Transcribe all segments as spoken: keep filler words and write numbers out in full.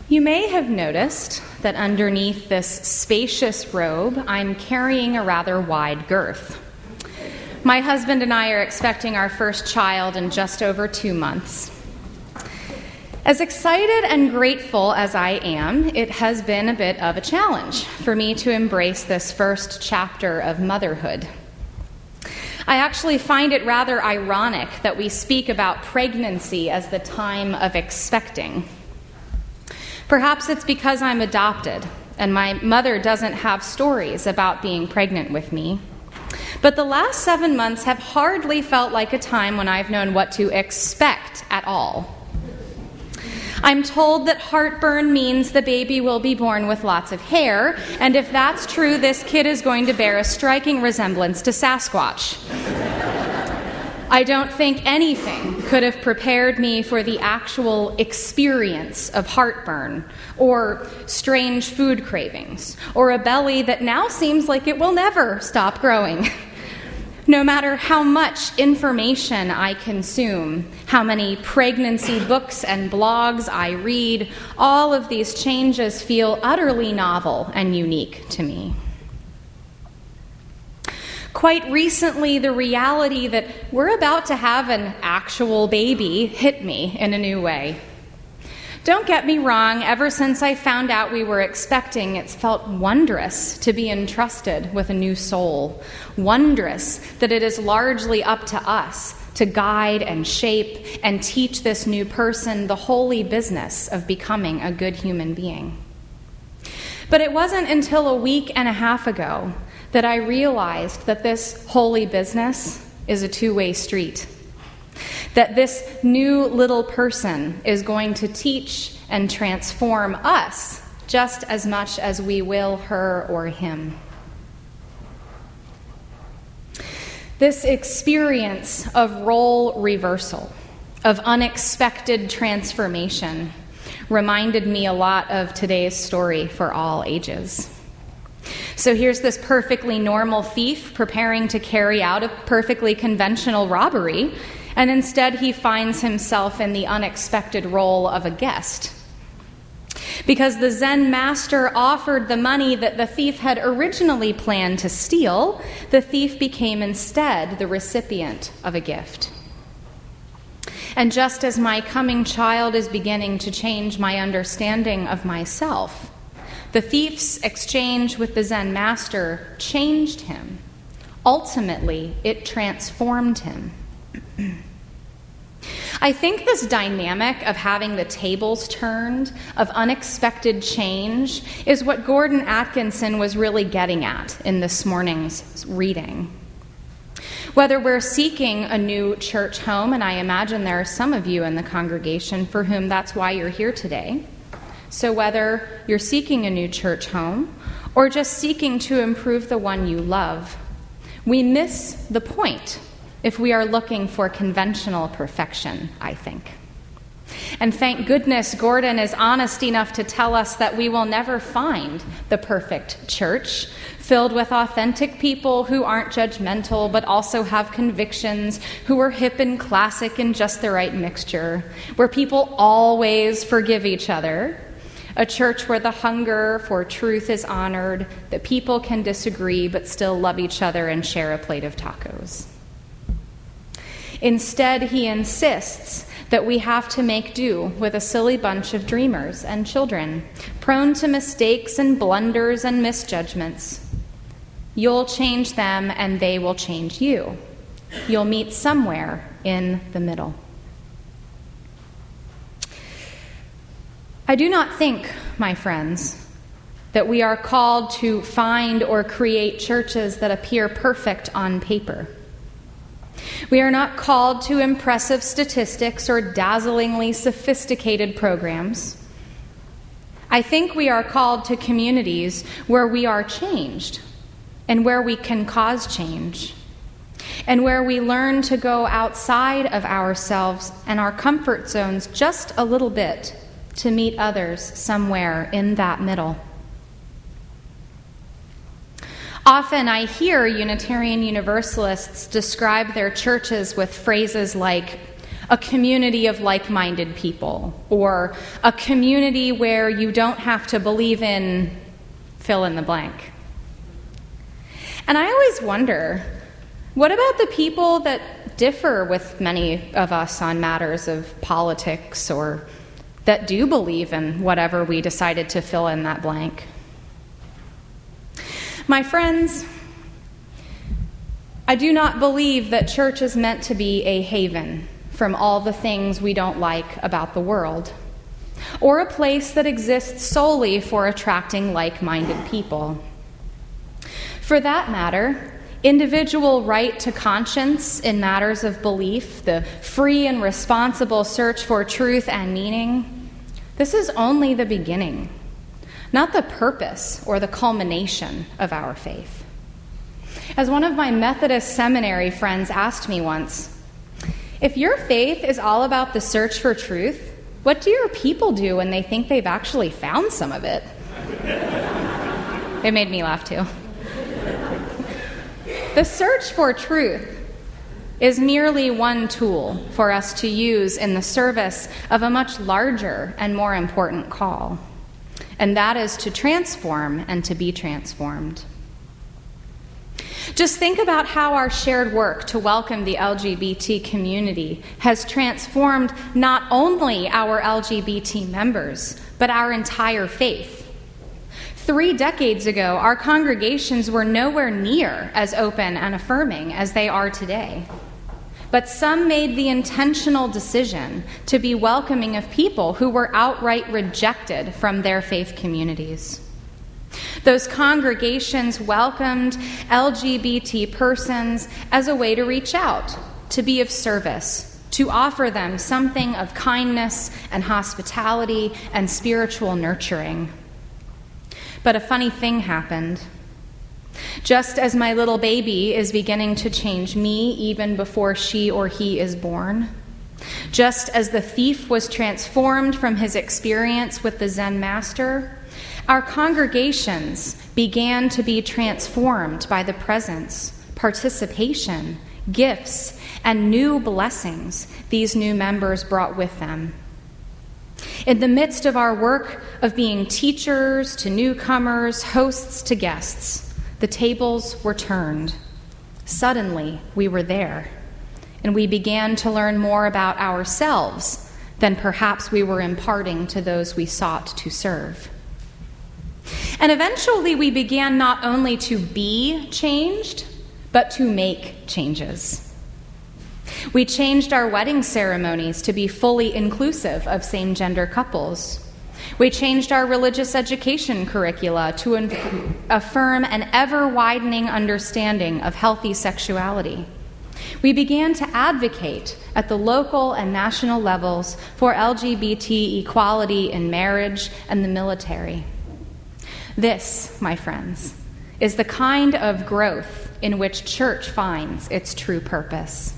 You may have noticed that underneath this spacious robe, I'm carrying a rather wide girth. My husband and I are expecting our first child in just over two months. As excited and grateful as I am, it has been a bit of a challenge for me to embrace this first chapter of motherhood. I actually find it rather ironic that we speak about pregnancy as the time of expecting. Perhaps it's because I'm adopted and my mother doesn't have stories about being pregnant with me. But the last seven months have hardly felt like a time when I've known what to expect at all. I'm told that heartburn means the baby will be born with lots of hair, and if that's true, this kid is going to bear a striking resemblance to Sasquatch. I don't think anything could have prepared me for the actual experience of heartburn, or strange food cravings, or a belly that now seems like it will never stop growing. No matter how much information I consume, how many pregnancy books and blogs I read, all of these changes feel utterly novel and unique to me. Quite recently, the reality that we're about to have an actual baby hit me in a new way. Don't get me wrong, ever since I found out we were expecting, it's felt wondrous to be entrusted with a new soul. Wondrous that it is largely up to us to guide and shape and teach this new person the holy business of becoming a good human being. But it wasn't until a week and a half ago that I realized that this holy business is a two-way street. That this new little person is going to teach and transform us just as much as we will her or him. This experience of role reversal, of unexpected transformation, reminded me a lot of today's story for all ages. So here's this perfectly normal thief preparing to carry out a perfectly conventional robbery, and instead he finds himself in the unexpected role of a guest. Because the Zen master offered the money that the thief had originally planned to steal, the thief became instead the recipient of a gift. And just as my coming child is beginning to change my understanding of myself, the thief's exchange with the Zen master changed him. Ultimately, it transformed him. I think this dynamic of having the tables turned, of unexpected change, is what Gordon Atkinson was really getting at in this morning's reading. Whether we're seeking a new church home, and I imagine there are some of you in the congregation for whom that's why you're here today. So whether you're seeking a new church home or just seeking to improve the one you love, we miss the point if we are looking for conventional perfection, I think. And thank goodness Gordon is honest enough to tell us that we will never find the perfect church, filled with authentic people who aren't judgmental but also have convictions, who are hip and classic in just the right mixture, where people always forgive each other, a church where the hunger for truth is honored, that people can disagree but still love each other and share a plate of tacos. Instead, he insists that we have to make do with a silly bunch of dreamers and children, prone to mistakes and blunders and misjudgments. You'll change them and they will change you. You'll meet somewhere in the middle. I do not think, my friends, that we are called to find or create churches that appear perfect on paper. We are not called to impressive statistics or dazzlingly sophisticated programs. I think we are called to communities where we are changed and where we can cause change, and where we learn to go outside of ourselves and our comfort zones just a little bit to meet others somewhere in that middle. Often I hear Unitarian Universalists describe their churches with phrases like, a community of like-minded people, or a community where you don't have to believe in fill in the blank. And I always wonder, what about the people that differ with many of us on matters of politics, or that do believe in whatever we decided to fill in that blank? My friends, I do not believe that church is meant to be a haven from all the things we don't like about the world, or a place that exists solely for attracting like-minded people. For that matter, individual right to conscience in matters of belief, the free and responsible search for truth and meaning, this is only the beginning, not the purpose or the culmination of our faith. As one of my Methodist seminary friends asked me once, if your faith is all about the search for truth, what do your people do when they think they've actually found some of it? It made me laugh too. The search for truth is merely one tool for us to use in the service of a much larger and more important call, and that is to transform and to be transformed. Just think about how our shared work to welcome the L G B T community has transformed not only our L G B T members, but our entire faith. Three decades ago, our congregations were nowhere near as open and affirming as they are today. But some made the intentional decision to be welcoming of people who were outright rejected from their faith communities. Those congregations welcomed L G B T persons as a way to reach out, to be of service, to offer them something of kindness and hospitality and spiritual nurturing. But a funny thing happened. Just as my little baby is beginning to change me even before she or he is born, just as the thief was transformed from his experience with the Zen master, our congregations began to be transformed by the presence, participation, gifts, and new blessings these new members brought with them. In the midst of our work of being teachers to newcomers, hosts to guests, the tables were turned. Suddenly, we were there, and we began to learn more about ourselves than perhaps we were imparting to those we sought to serve. And eventually, we began not only to be changed, but to make changes. We changed our wedding ceremonies to be fully inclusive of same-gender couples. We changed our religious education curricula to inf- affirm an ever-widening understanding of healthy sexuality. We began to advocate at the local and national levels for L G B T equality in marriage and the military. This, my friends, is the kind of growth in which church finds its true purpose.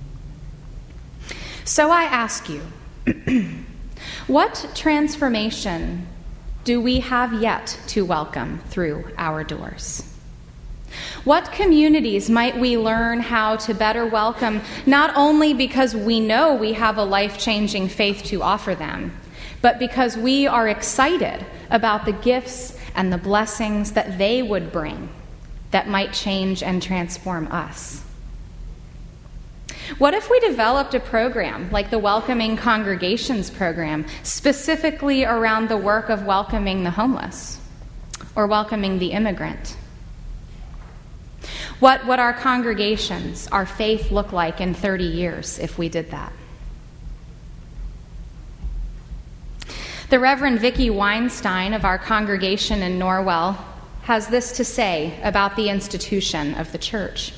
So I ask you, what transformation do we have yet to welcome through our doors? What communities might we learn how to better welcome, not only because we know we have a life-changing faith to offer them, but because we are excited about the gifts and the blessings that they would bring that might change and transform us? What if we developed a program like the Welcoming Congregations program specifically around the work of welcoming the homeless or welcoming the immigrant? What would our congregations, our faith look like in thirty years if we did that? The Reverend Vicky Weinstein of our congregation in Norwell has this to say about the institution of the church.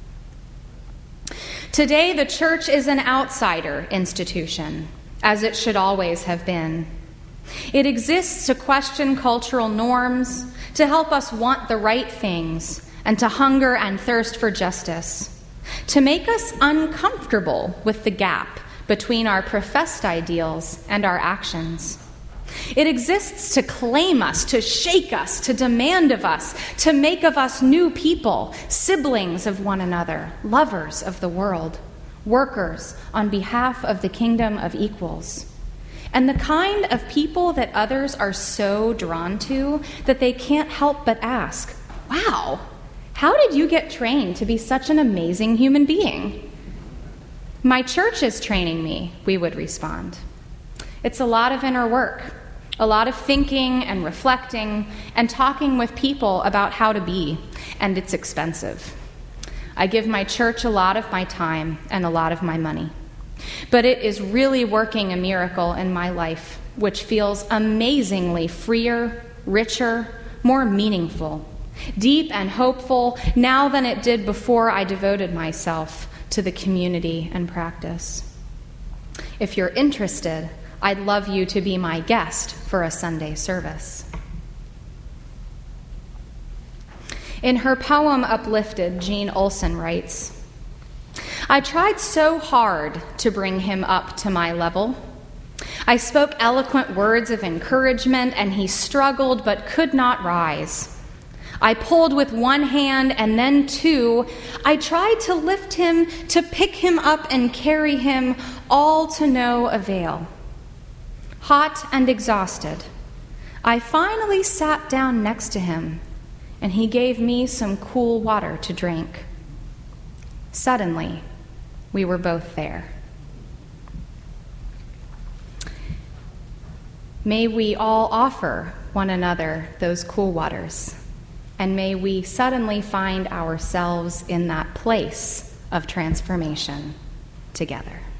Today, the church is an outsider institution, as it should always have been. It exists to question cultural norms, to help us want the right things, and to hunger and thirst for justice, to make us uncomfortable with the gap between our professed ideals and our actions. It exists to claim us, to shake us, to demand of us, to make of us new people, siblings of one another, lovers of the world, workers on behalf of the kingdom of equals, and the kind of people that others are so drawn to that they can't help but ask, "Wow, how did you get trained to be such an amazing human being?" "My church is training me," we would respond. It's a lot of inner work, a lot of thinking and reflecting and talking with people about how to be, and it's expensive. I give my church a lot of my time and a lot of my money, but it is really working a miracle in my life, which feels amazingly freer, richer, more meaningful, deep and hopeful now than it did before I devoted myself to the community and practice. If you're interested, I'd love you to be my guest for a Sunday service. In her poem Uplifted, Jean Olson writes, "I tried so hard to bring him up to my level. I spoke eloquent words of encouragement, and he struggled but could not rise. I pulled with one hand and then two. I tried to lift him, to pick him up and carry him, all to no avail. Hot and exhausted, I finally sat down next to him, and he gave me some cool water to drink. Suddenly, we were both there." May we all offer one another those cool waters, and may we suddenly find ourselves in that place of transformation together.